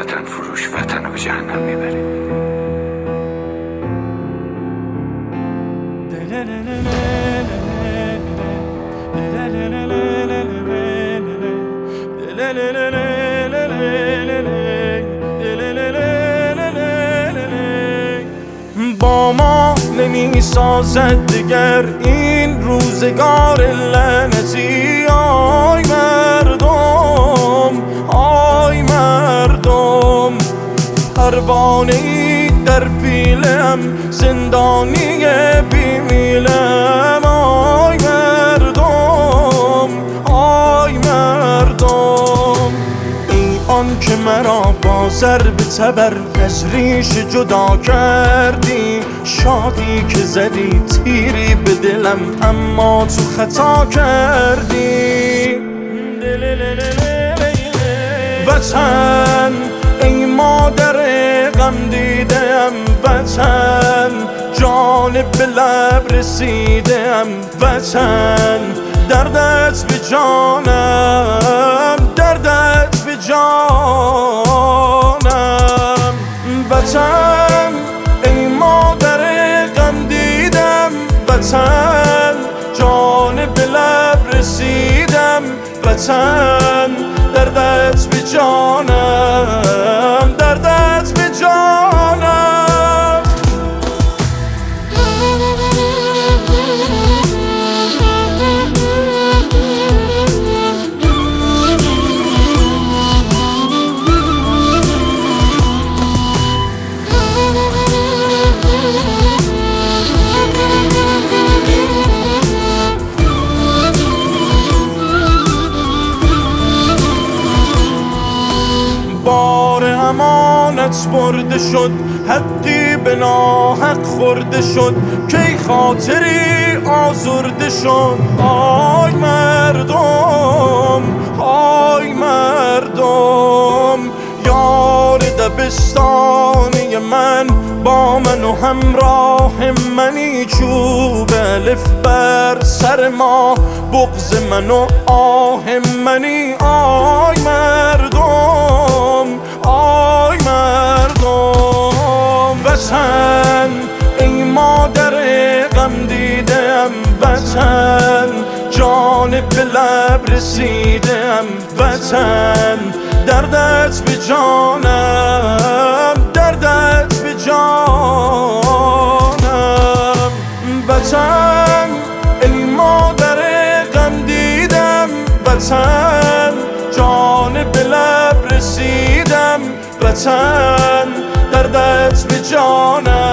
وطن فروش وطن رو به جهنم میبره. با ما نمی سازد دیگر این روزگار لعنتی. آی مردم، آی مردم، پروانه‌ای در پیلم، زندانی بیمیلم. آی مردم، آی مردم، ای آن که مرا با ضرب تبر از ریش جدا کردی. شادی که زدی تیری به دلم اما تو خطا کردی. وطن ای مادر غم دیدم، وطن جان به لب رسیدم. وطن دردت به جانم، دردت به جانم. وطن ای مادر غم دیدم، وطن جان به لب رسیدم. وطن دردت به جانم، دردت به جانم. بار امانت برده شد، حقی به ناحق خورده شد، کی خاطری آزرده شد. آی مردم، آی مردم، یار دبستانی من با من و همراه منی. چوب الف بر سر ما، بغض من و آه منی. آی مردم، آی مردم، وطن ای مادر غم دیدم. وطن جان به لب رسیدم. وطن دردت به جانم، دردت به جانم. وطن ای مادر غم دیدم، وطن جان به لب رسیدم. وطن دردت به جانم.